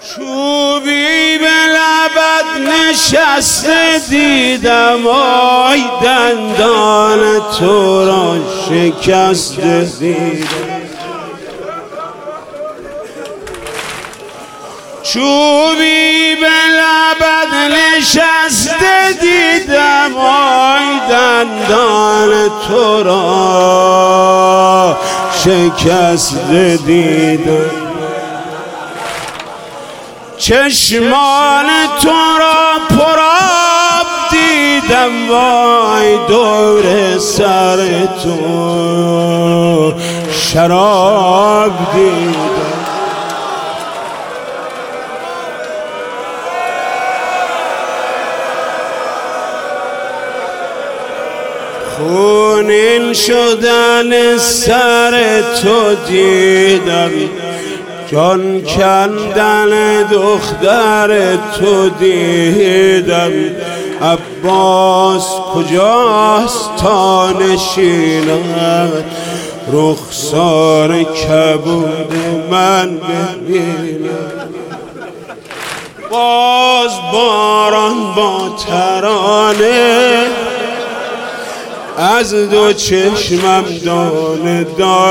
چوبی به لبت نشسته دیدم، آی دندان تو را شکسته دیدم. چوبی به لبت نشسته دیدم، آی دندان تو را شکسته دیدم. چشمان تو را پرآب دیدم، وای دور سر تو شراب دیدم. خونین شدن سر تو دیدم، جان کندن دختر تو دیدم. عباس کجاست تا نشیند، رخسار کبود من ببینم. باز باران با ترانه از دو چشمم دانه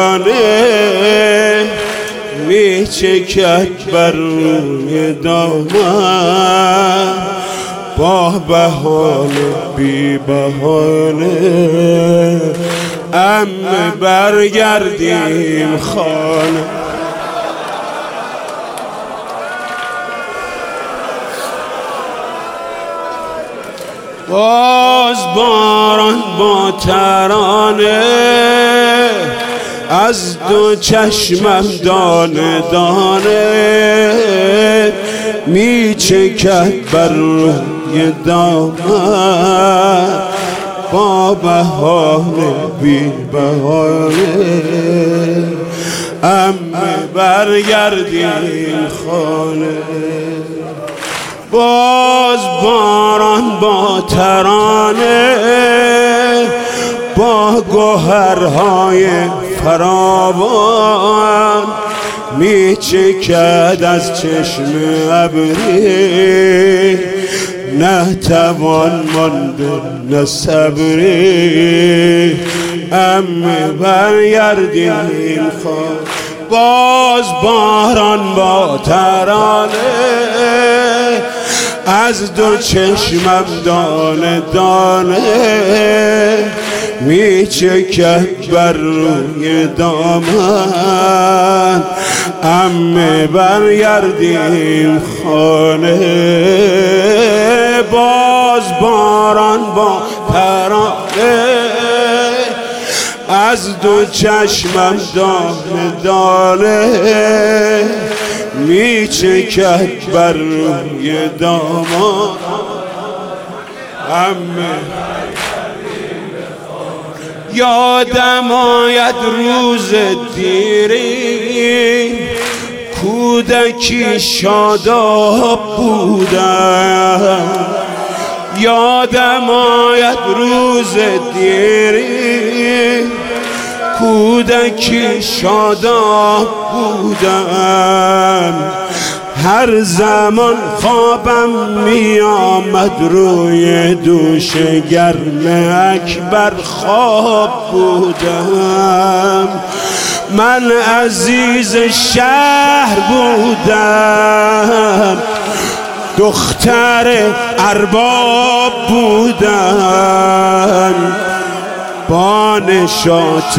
دانه می چکد بر روی دامن، با بهانه بی بهانه. عمه برگردیم خانه. باز باران با ترانه از دو چشمم دانه دانه می چکد بر روی دامن، با بهانه بی بهانه. عمه برگردیم خانه. باز باران با ترانه با گوهرهای فراوان می چکد از چشم ابری، نه توان مانده نه صبری. عمه برگردیم خانه. باز باران با ترانه از دو چشمم دانه دانه می چکد بر روی دامن. عمه برگردیم خانه. باز باران با ترانه از دو چشمم دانه دانه می چکد بر روی دامان. عمه یادم آید روز دیری، کودکی شاداب بودم. یادم آید روز دیری، کودکی شاداب بودم. هر زمان خوابم می آمد روی دوش گرم اکبر خواب بودم. من عزیز شهر بودم، دختر ارباب بودم. با نشاط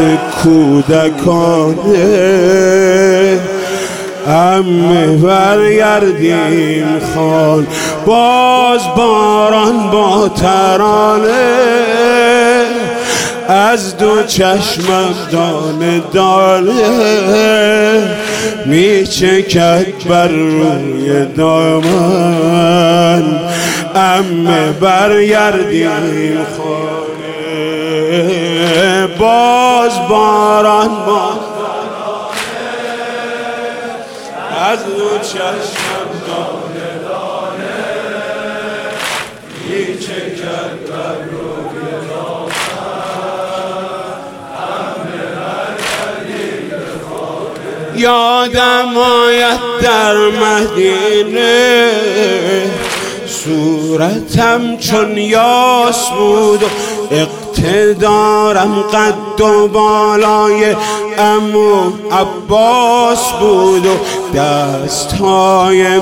کودکانه عمه برگردیم خان. باز باران با ترانه از دو چشمم دانه دانه می چکد بر روی دامن. عمه برگردیم خانه. باز باران با از دو چشمم دانه دانه می چکد بر روی دامن. عمه برگردیم خانه. یادم آید در مدینه صورتم چون یاس بود و اقتدارم قد و بالای عمو عباس بود و دستهای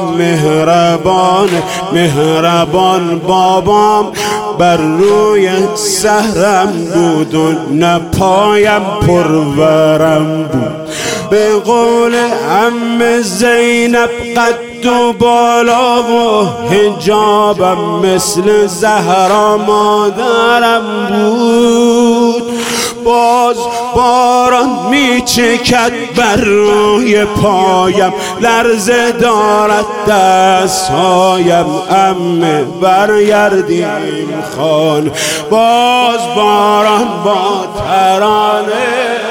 مهربان بابام بر روی سهرم بود و نپایم پرورم بود. به قول عم زینب قد و بالا و حجابم مثل زهرا مادرم بود. باز باران میچکد بر روی پایم، لرزه دارد دستهایم. عمه برگردیم خانه، باز باران با ترانه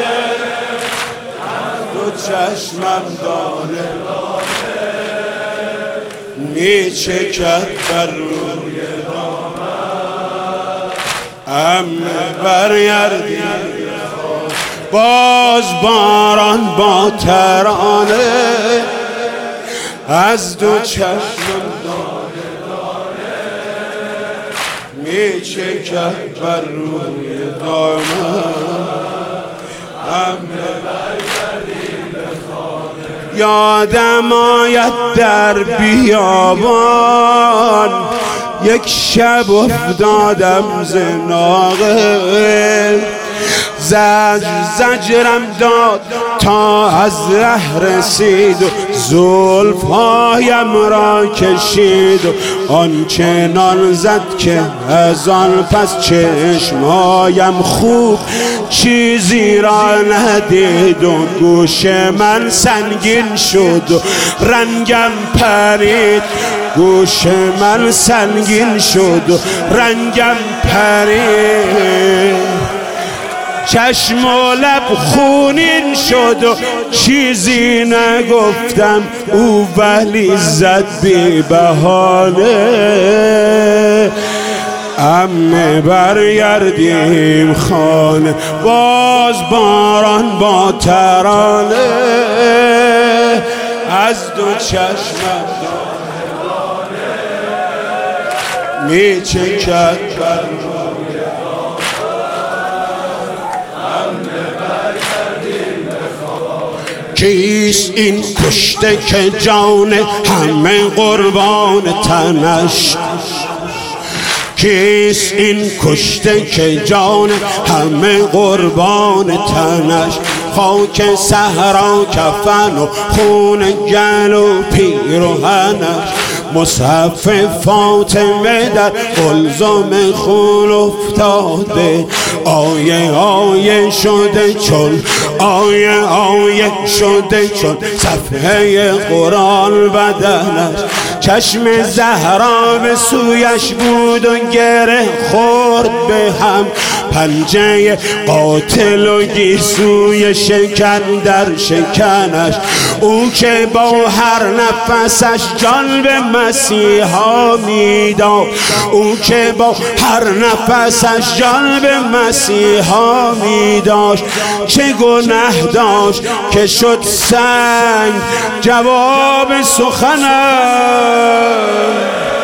دو چشمم دانه میچکد بر روی عمه برگردیم. باز باران با ترانه از دو چشمم دانه میچکد بر روی دامن. عمه برگردیم به خانه. یادم آید در بیابان یک شب افتادم ز ناقه، زجرم داد تا از ره رسید و زلفهایم را کشید و آنچنان زد که از آن پس چشمهایم خوب چیزی را ندید و گوش من سنگین شد و رنگم پرید. گوش من سنگین شد و رنگم پرید، چشم و لب خونین شد و چیزی نگفتم، او ولی زد بی بهانه. عمه برگردیم خانه، باز باران با ترانه از دو چشمم میچکد بر روی عمه برگردیم به خانه. کیست این کشته که جان همه قربان تنش؟ کیست این کشته که جان همه قربان تنش؟ خاک صحرا کفن و خون گل و پیرهنش، مصحف فاطمه در قلزم خون افتاده. آیه آیه شده چون آیه شده چون صفحه قرآن بدنش. چشم زهرا به سویش بود و گره خورد به هم، پنجه قاتل و گیسوی شکن در شکنش. او که با هر نفسش جان به مسیحا میداد، او که با هر نفسش جان به مسیحا میداشت. چه گناه داشت که شد سنگ جواب سخنش؟